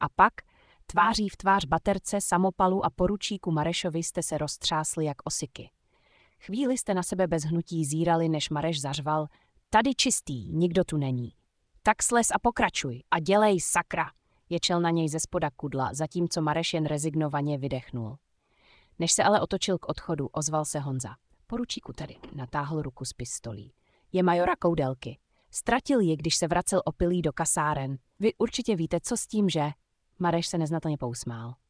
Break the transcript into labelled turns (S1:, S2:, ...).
S1: A pak, tváří v tvář baterce, samopalu a poručíku Marešovi jste se roztřásli jak osiky. Chvíli jste na sebe bez hnutí zírali, než Mareš zařval: Tady čistý, nikdo tu není. Tak slez a pokračuj a dělej, sakra, ječel na něj ze spoda kudla, zatímco Mareš jen rezignovaně vydechnul. Než se ale otočil k odchodu, ozval se Honza. Poručíku tady, natáhl ruku s pistolí. Je majora Koudelky. Ztratil ji, když se vracel opilý do kasáren. Vy určitě víte, co s tím, že? Mareš se neznatelně pousmál.